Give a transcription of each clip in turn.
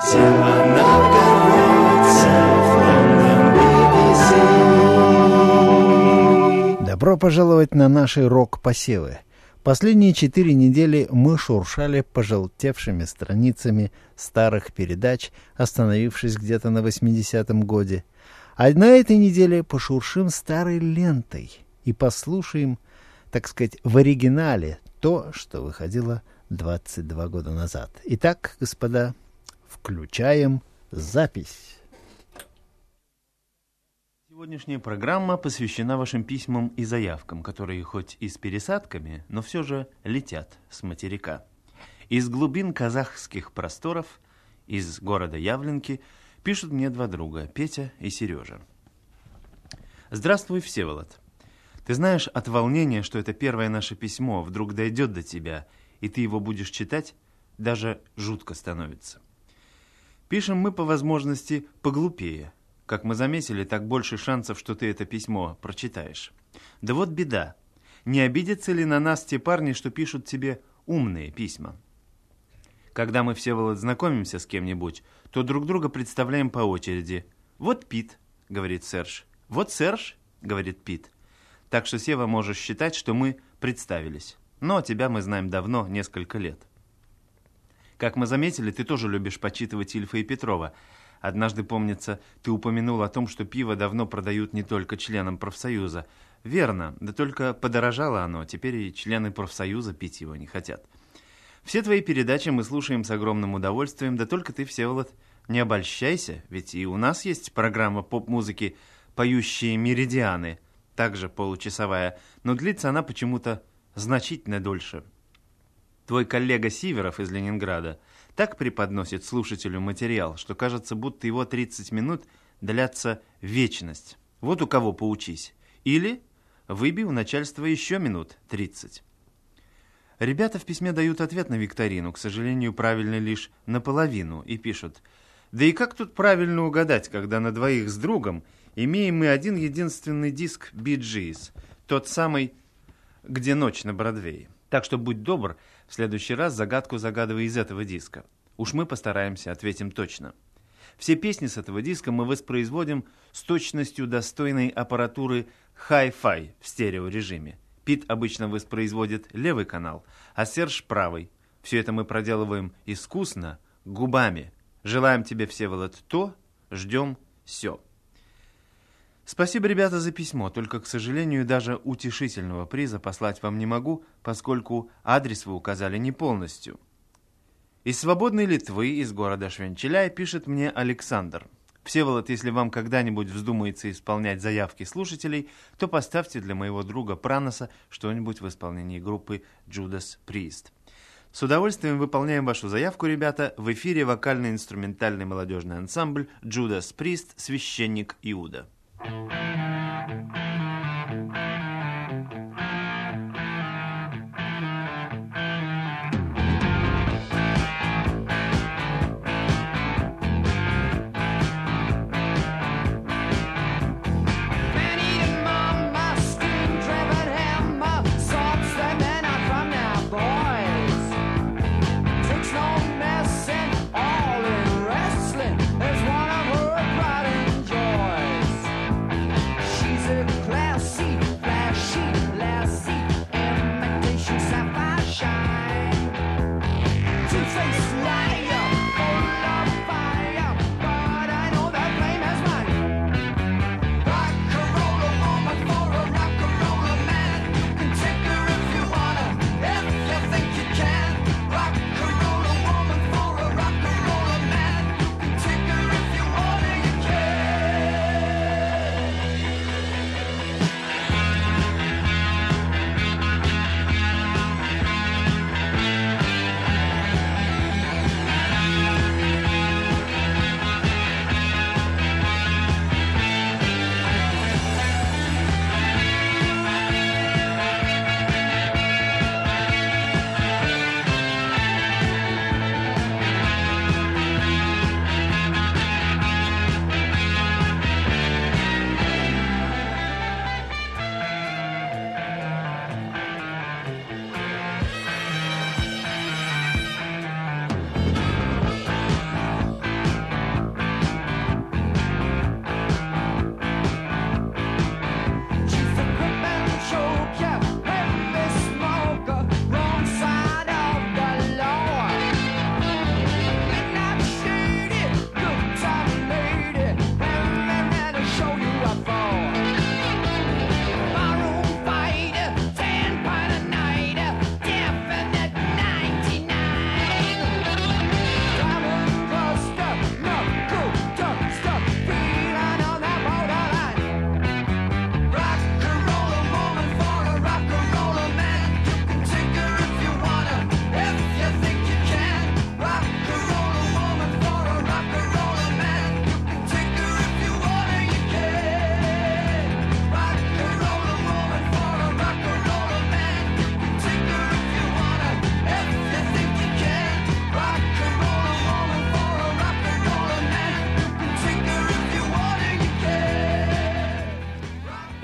Добро пожаловать на наши рок-посевы. Последние 4 недели мы шуршали пожелтевшими страницами старых передач, остановившись где-то на 80-м годе. А на этой неделе пошуршим старой лентой и послушаем, так сказать, в оригинале то, что выходило 22 года назад. Итак, господа, включаем запись. Сегодняшняя программа посвящена вашим письмам и заявкам, которые хоть и с пересадками, но все же летят с материка. Из глубин казахских просторов, из города Явленки, пишут мне 2 друга, Петя и Сережа. Здравствуй, Всеволод. Ты знаешь, от волнения, что это первое наше письмо вдруг дойдет до тебя, и ты его будешь читать, даже жутко становится. Пишем мы по возможности поглупее. Как мы заметили, так больше шансов, что ты это письмо прочитаешь. Да вот беда. Не обидятся ли на нас те парни, что пишут тебе умные письма? Когда мы, Всеволод, знакомимся с кем-нибудь, то друг друга представляем по очереди. «Вот Пит», — говорит Серж. «Вот Серж», — говорит Пит. Так что, Сева, можешь считать, что мы представились. Но тебя мы знаем давно, несколько лет. Как мы заметили, ты тоже любишь почитывать Ильфа и Петрова. Однажды, помнится, ты упомянул о том, что пиво давно продают не только членам профсоюза. Верно, да только подорожало оно, теперь и члены профсоюза пить его не хотят. Все твои передачи мы слушаем с огромным удовольствием, да только ты, Всеволод, не обольщайся, ведь и у нас есть программа поп-музыки «Поющие меридианы», также получасовая, но длится она почему-то значительно дольше. Твой коллега Сиверов из Ленинграда так преподносит слушателю материал, что кажется, будто его 30 минут длятся вечность. Вот у кого поучись. Или выбей у начальства еще минут 30. Ребята в письме дают ответ на викторину, к сожалению, правильно лишь наполовину, и пишут: «Да и как тут правильно угадать, когда на двоих с другом имеем мы один единственный диск Bee Gees, тот самый, где ночь на Бродвее. Так что будь добр, в следующий раз загадку загадывай из этого диска. Уж мы постараемся, ответим точно. Все песни с этого диска мы воспроизводим с точностью достойной аппаратуры Hi-Fi в стереорежиме. Пит обычно воспроизводит левый канал, а Серж правый. Все это мы проделываем искусно, губами. Желаем тебе, Всеволод, то, ждем сё». Спасибо, ребята, за письмо, только, к сожалению, даже утешительного приза послать вам не могу, поскольку адрес вы указали не полностью. Из свободной Литвы, из города Швенчеляй, пишет мне Александр. Всеволод, если вам когда-нибудь вздумается исполнять заявки слушателей, то поставьте для моего друга Праноса что-нибудь в исполнении группы Judas Priest. С удовольствием выполняем вашу заявку, ребята. В эфире вокально-инструментальный молодежный ансамбль Judas Priest «Священник Иуда».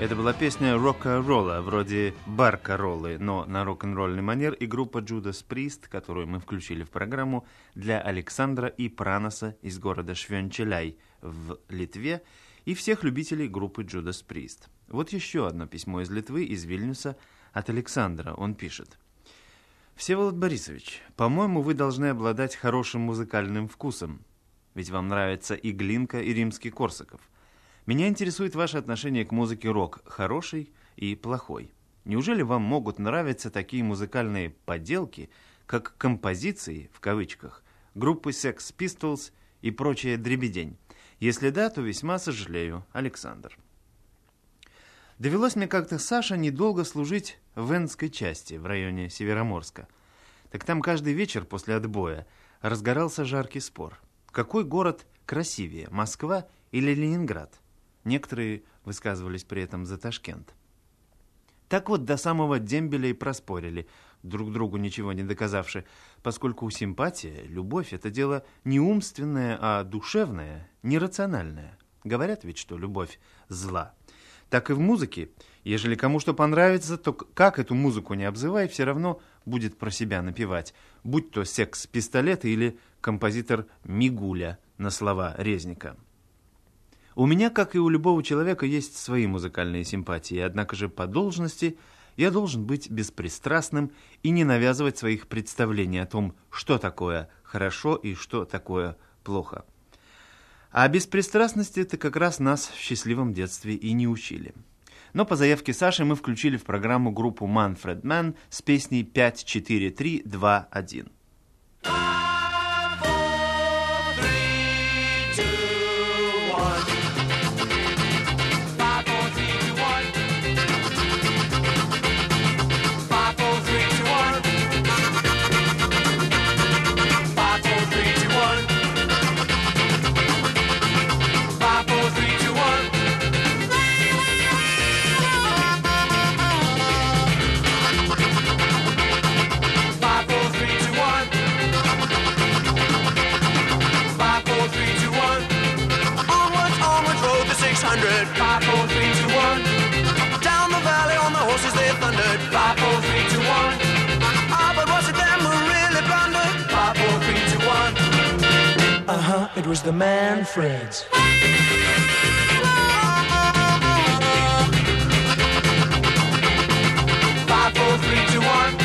Это была песня рока-ролла, вроде барка-роллы, но на рок-н-ролльный манер, и группа Judas Priest, которую мы включили в программу, для Александра и Праноса из города Швенчеляй в Литве и всех любителей группы Judas Priest. Вот еще одно письмо из Литвы, из Вильнюса, от Александра. Он пишет. «Всеволод Борисович, по-моему, вы должны обладать хорошим музыкальным вкусом, ведь вам нравятся и Глинка, и Римский-Корсаков. Меня интересует ваше отношение к музыке рок, хороший и плохой. Неужели вам могут нравиться такие музыкальные подделки, как композиции, в кавычках, группы Sex Pistols и прочая дребедень? Если да, то весьма сожалею, Александр». Довелось мне как-то, Саша, недолго служить в Энской части, в районе Североморска. Так там каждый вечер после отбоя разгорался жаркий спор. Какой город красивее, Москва или Ленинград? Некоторые высказывались при этом за Ташкент. Так вот, до самого дембеля и проспорили, друг другу ничего не доказавши, поскольку симпатия, любовь – это дело не умственное, а душевное, нерациональное. Говорят ведь, что любовь – зла. Так и в музыке. Ежели кому что понравится, то как эту музыку не обзывай, все равно будет про себя напевать, будь то секс-пистолет или композитор Мигуля на слова Резника. У меня, как и у любого человека, есть свои музыкальные симпатии, однако же по должности я должен быть беспристрастным и не навязывать своих представлений о том, что такое хорошо и что такое плохо. А беспристрастности-то как раз нас в счастливом детстве и не учили. Но по заявке Саши мы включили в программу группу Manfred Mann с песней 5-4-3-2-1. It was the Manfreds. 5, 4, 3, 2, 1.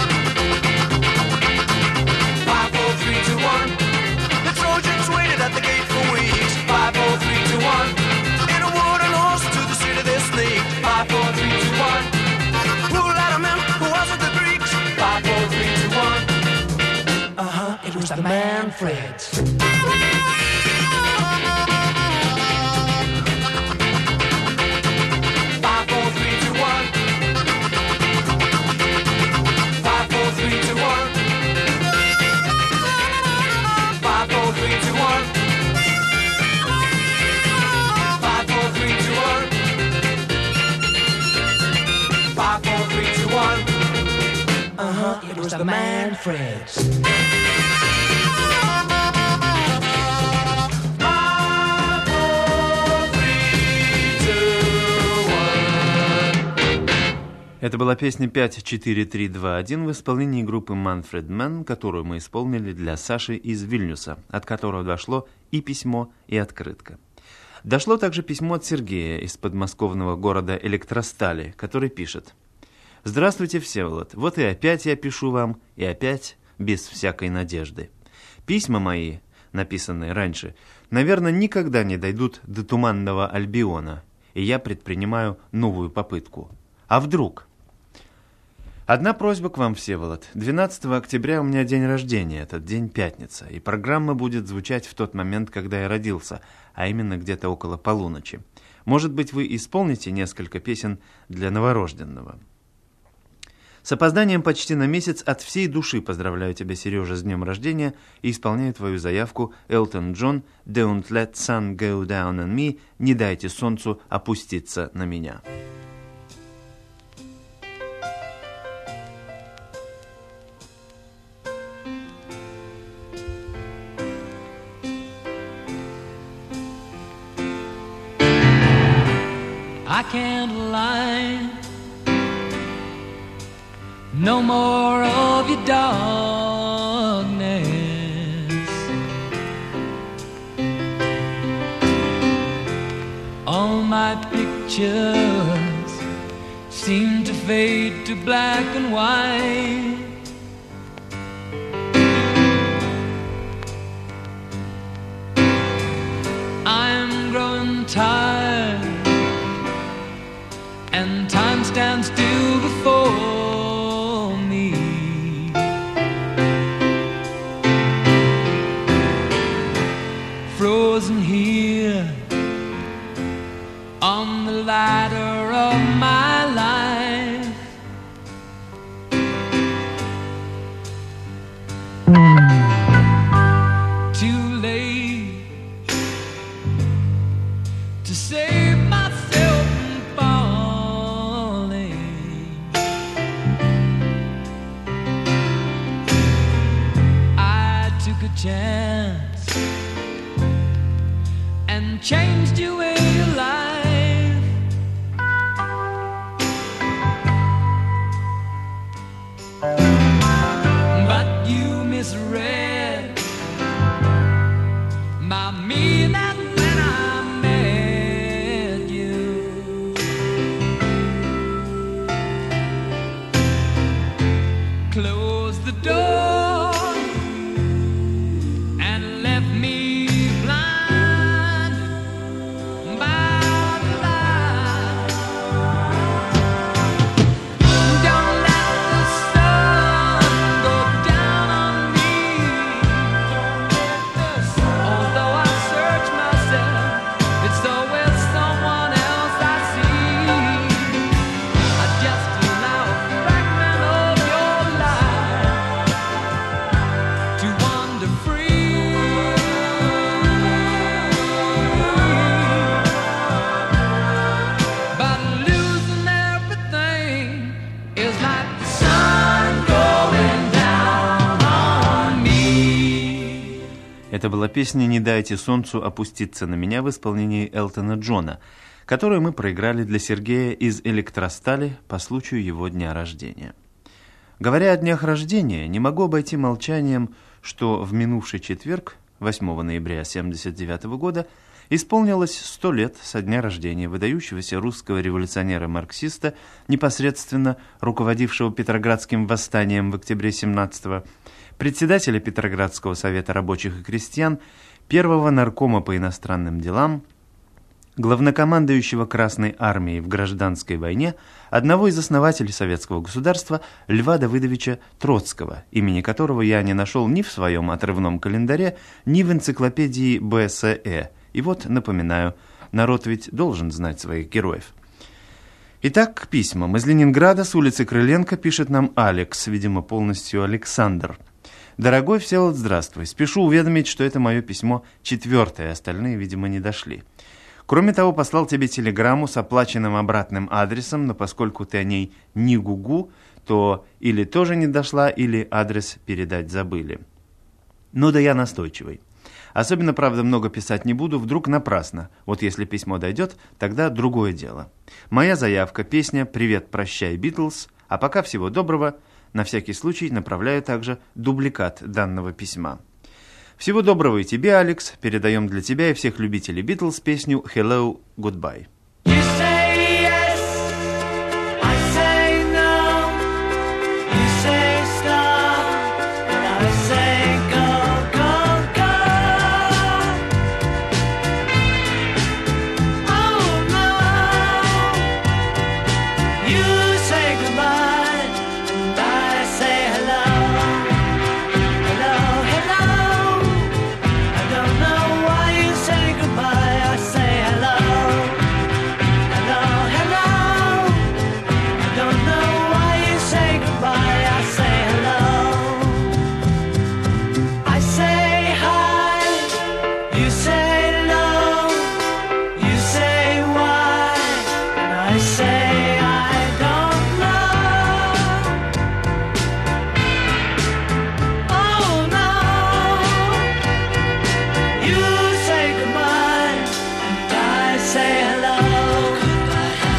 5, 4, 3, 2, 1. The Trojans waited at the gate for weeks. 5, 4, 3, 2, 1. In a wooden horse to the city they sneaked. 5, 4, 3, 2, 1. Who let them in? Who was it? The Greeks? 5, 4, 3, 2, 1. It was the Manfreds. 5, 4, 3, 2, 1. It was the Manfreds. Это была песня 5-4-3-2-1 в исполнении группы Manfred Mann, которую мы исполнили для Саши из Вильнюса, от которого дошло и письмо, и открытка. Дошло также письмо от Сергея из подмосковного города Электростали, который пишет: «Здравствуйте, Всеволод, вот и опять я пишу вам, и опять без всякой надежды. Письма мои, написанные раньше, наверное, никогда не дойдут до Туманного Альбиона, и я предпринимаю новую попытку. А вдруг? Одна просьба к вам, Всеволод. 12 октября у меня день рождения, этот день пятница, и программа будет звучать в тот момент, когда я родился, а именно где-то около полуночи. Может быть, вы исполните несколько песен для новорожденного. С опозданием почти на месяц от всей души поздравляю тебя, Сережа, с днем рождения и исполняю твою заявку Элтон Джон «Don't let sun go down on me», «Не дайте солнцу опуститься на меня». I can't lie. No more of your darkness. All my pictures seem to fade to black and white. I'm growing tired, and time stands still before me. Frozen here on the ladder of my life. Too late to save myself from falling. I took a chance and changed your way of life. But you misread my meaning when I met you. Close the door and left me blind by the light. Don't let the sun go down on me. Although I search myself, it's always someone else I see. I just allow a fragment of your life to wander free. But losing everything is like the sun going down on me. Это была песня «Не дайте солнцу опуститься на меня» в исполнении Элтона Джона, которую мы проиграли для Сергея из Электростали по случаю его дня рождения. Говоря о днях рождения, не могу обойти молчанием, что в минувший четверг, 8 ноября 1979 года, исполнилось 100 лет со дня рождения выдающегося русского революционера-марксиста, непосредственно руководившего Петроградским восстанием в октябре 17-го, председателя Петроградского совета рабочих и крестьян, первого наркома по иностранным делам, главнокомандующего Красной армией в гражданской войне, одного из основателей советского государства Льва Давыдовича Троцкого, имени которого я не нашел ни в своем отрывном календаре, ни в энциклопедии БСЭ. И вот, напоминаю, народ ведь должен знать своих героев. Итак, к письмам. Из Ленинграда с улицы Крыленко пишет нам Алекс, видимо, полностью Александр. «Дорогой Всеволод, здравствуй. Спешу уведомить, что это мое письмо 4-е, остальные, видимо, не дошли. Кроме того, послал тебе телеграмму с оплаченным обратным адресом, но поскольку ты о ней не гугу, то или тоже не дошла, или адрес передать забыли. Ну да я настойчивый. Особенно, правда, много писать не буду, вдруг напрасно. Вот если письмо дойдет, тогда другое дело. Моя заявка, песня «Привет, прощай, Битлз», а пока всего доброго. На всякий случай направляю также дубликат данного письма. Всего доброго и тебе, Алекс. Передаем для тебя и всех любителей Битлз песню «Hello, Goodbye». You say yes, I say no. You say stop, and I say go, go, go. Oh no. You say goodbye, and I say hello. Hello, hello. I don't know why you say goodbye. I say hello. Hello, hello. I don't know why you say goodbye. I say hello. I say hi. You say no. You say why. And I say I don't know. Oh no. You say goodbye. And I say hello. Goodbye,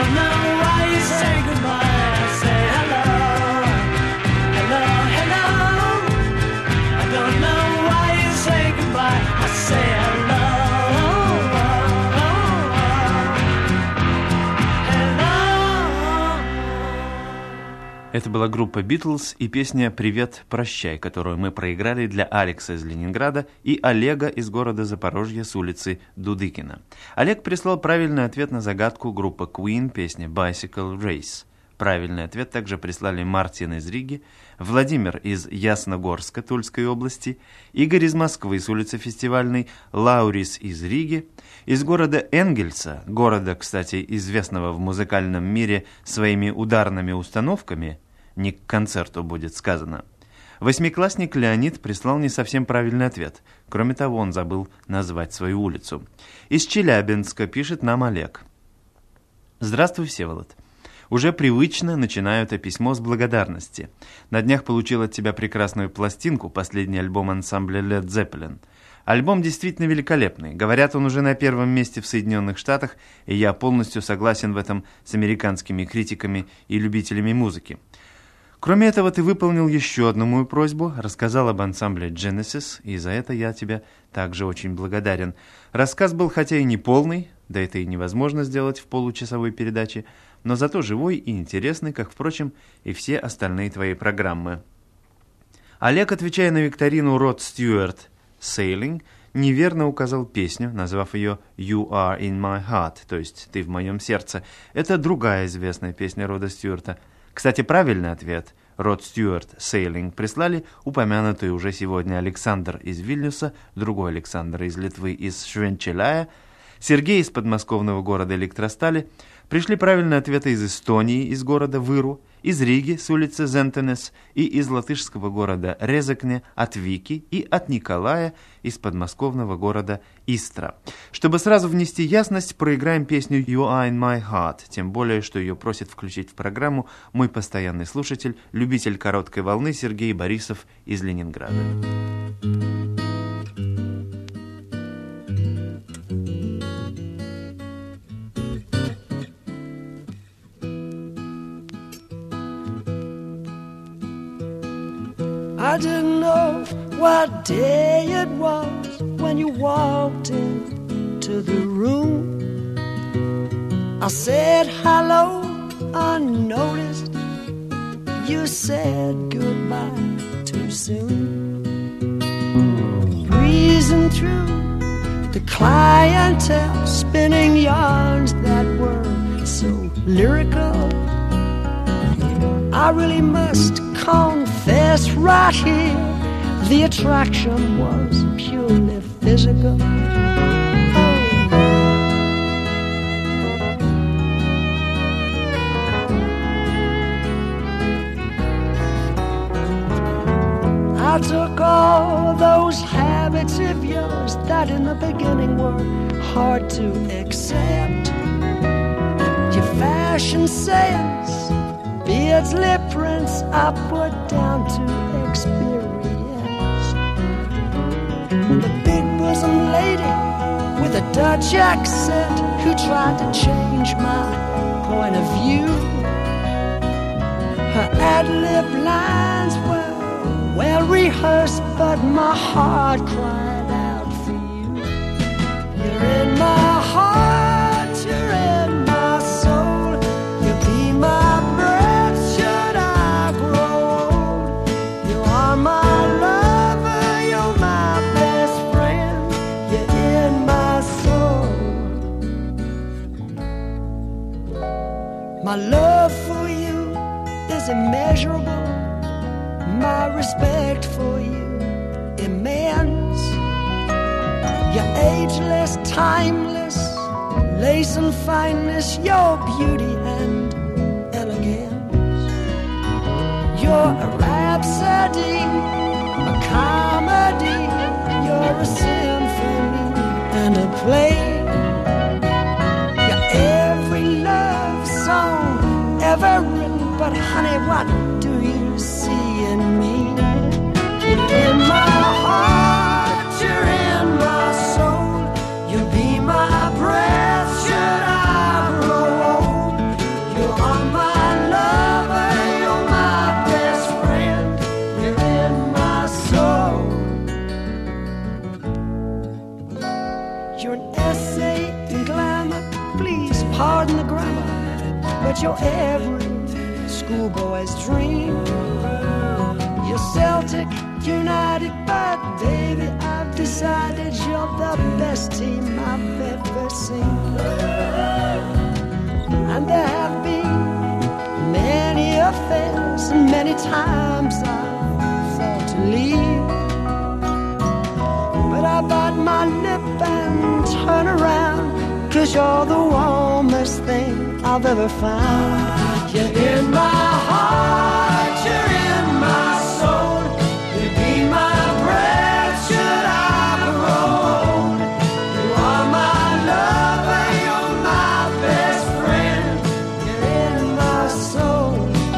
don't know why you say goodbye. I say hello, hello, hello. I don't know why you say goodbye. I say hello, hello. Это была группа Beatles и песня «Привет, прощай», которую мы проиграли для Алекса из Ленинграда и Олега из города Запорожье с улицы Дудыкина. Олег прислал правильный ответ на загадку группы Queen, песня «Bicycle Race». Правильный ответ также прислали Мартин из Риги, Владимир из Ясногорска Тульской области, Игорь из Москвы с улицы Фестивальной, Лаурис из Риги, из города Энгельса, города, кстати, известного в музыкальном мире своими ударными установками, не к концерту будет сказано. Восьмиклассник Леонид прислал не совсем правильный ответ. Кроме того, он забыл назвать свою улицу. Из Челябинска пишет нам Олег. Здравствуй, Всеволод. Уже привычно начинаю это письмо с благодарности. На днях получил от тебя прекрасную пластинку, последний альбом ансамбля Led Zeppelin. Альбом действительно великолепный. Говорят, он уже на первом месте в Соединенных Штатах, и я полностью согласен в этом с американскими критиками и любителями музыки. Кроме этого, ты выполнил еще одну мою просьбу, рассказал об ансамбле Genesis, и за это я тебе также очень благодарен. Рассказ был хотя и не полный, да это и невозможно сделать в получасовой передаче, но зато живой и интересный, как, впрочем, и все остальные твои программы. Олег, отвечая на викторину Род Стюарт «Sailing», неверно указал песню, назвав ее «You are in my heart», то есть «Ты в моем сердце». Это другая известная песня Рода Стюарта. Кстати, правильный ответ Род Стюарт «Sailing» прислали упомянутый уже сегодня Александр из Вильнюса, другой Александр из Литвы, из Швенчеляя, Сергей из подмосковного города Электростали. Пришли правильные ответы из Эстонии, из города Выру, из Риги с улицы Зентенес и из латышского города Резекне от Вики и от Николая из подмосковного города Истра. Чтобы сразу внести ясность, проиграем песню «You are in my heart», тем более, что ее просит включить в программу мой постоянный слушатель, любитель короткой волны Сергей Борисов из Ленинграда. I didn't know what day it was when you walked into the room. I said hello unnoticed. You said goodbye too soon. Breezing through the clientele, spinning yarns that were so lyrical. I really must confess right here, the attraction was purely physical. I took all those habits of yours that in the beginning were hard to accept. Your fashion sense, beards, lip prints, I put down to experience. The big bosom lady with a Dutch accent who tried to change my point of view. Her ad-lib lines were well rehearsed, but my heart cried out for you. You're in my heart, you're in my soul. You'll be my breath should I grow old. You are my lover, you're my best friend. You're in my soul. My love for you is immeasurable. My respect for you immense. You're ageless, timeless, lace and fineness, your beauty and elegance. You're a rhapsody, a comedy, you're a symphony and a play. You're every love song ever written, but honey, what do you see in me? You're in my heart, you're in my soul. You'll be my breath should I grow old. that you're every schoolboy's dream. You're Celtic United, but baby, I've decided you're the best team I've ever seen. And there have been many affairs, and many times I've thought to leave, but I bite my lip and turn around, 'cause you're the warmest thing I've ever found. You're in my heart, you're in my soul, you be my breath should I grow old. You are my lover, you're my best friend, you're in my soul,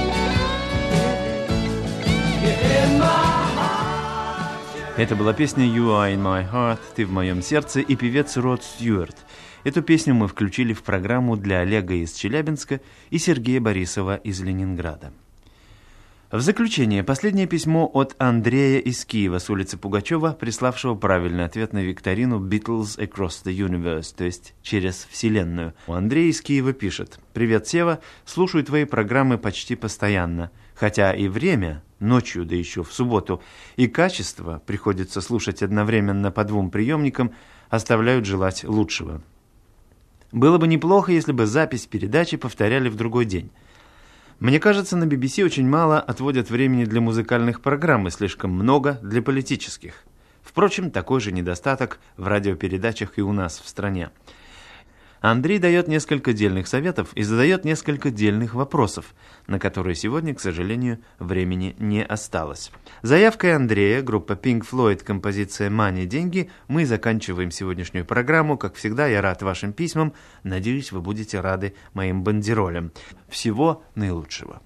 you're in my heart. Это была песня «You are in my heart», «Ты в моем сердце» и певец Род Стюарт. Эту песню мы включили в программу для Олега из Челябинска и Сергея Борисова из Ленинграда. В заключение, последнее письмо от Андрея из Киева с улицы Пугачева, приславшего правильный ответ на викторину «Beatles Across the Universe», то есть «Через Вселенную». Андрей из Киева пишет: «Привет, Сева, слушаю твои программы почти постоянно, хотя и время, ночью, да еще в субботу, и качество, приходится слушать одновременно по 2 приемникам, оставляют желать лучшего. Было бы неплохо, если бы запись передачи повторяли в другой день. Мне кажется, на BBC очень мало отводят времени для музыкальных программ и слишком много для политических. Впрочем, такой же недостаток в радиопередачах и у нас в стране». Андрей дает несколько дельных советов и задает несколько дельных вопросов, на которые сегодня, к сожалению, времени не осталось. Заявкой Андрея, группа Pink Floyd, композиция «Money, деньги», мы заканчиваем сегодняшнюю программу. Как всегда, я рад вашим письмам. Надеюсь, вы будете рады моим бандеролям. Всего наилучшего.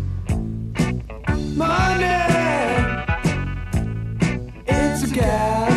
Money, it's a gas.